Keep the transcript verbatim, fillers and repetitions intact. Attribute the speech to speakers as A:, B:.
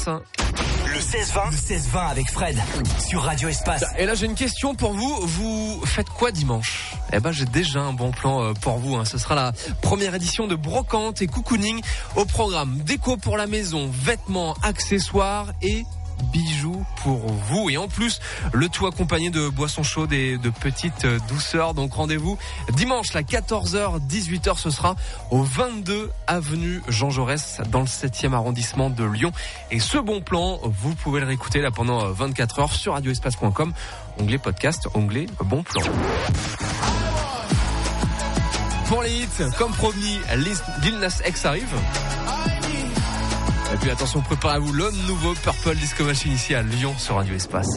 A: Espace.
B: Le seize vingt, le seize vingt avec Fred sur Radio Espace.
A: Et là j'ai une question pour vous, vous faites quoi dimanche ? Eh ben j'ai déjà un bon plan pour vous, hein. Ce sera la première édition de Brocante et Cocooning au programme déco pour la maison, vêtements, accessoires et bijoux pour vous. Et en plus, le tout accompagné de boissons chaudes et de petites douceurs. Donc rendez-vous dimanche à quatorze heures, dix-huit heures, ce sera au vingt-deux avenue Jean Jaurès dans le septième arrondissement de Lyon. Et ce bon plan, vous pouvez le réécouter là pendant vingt-quatre heures sur radio espace point com, onglet podcast, onglet bon plan. Pour les hits, comme promis, Lil Nas X arrive. Et puis attention, préparez-vous le nouveau Purple Disco Machine ici à Lyon sur Radio Espace.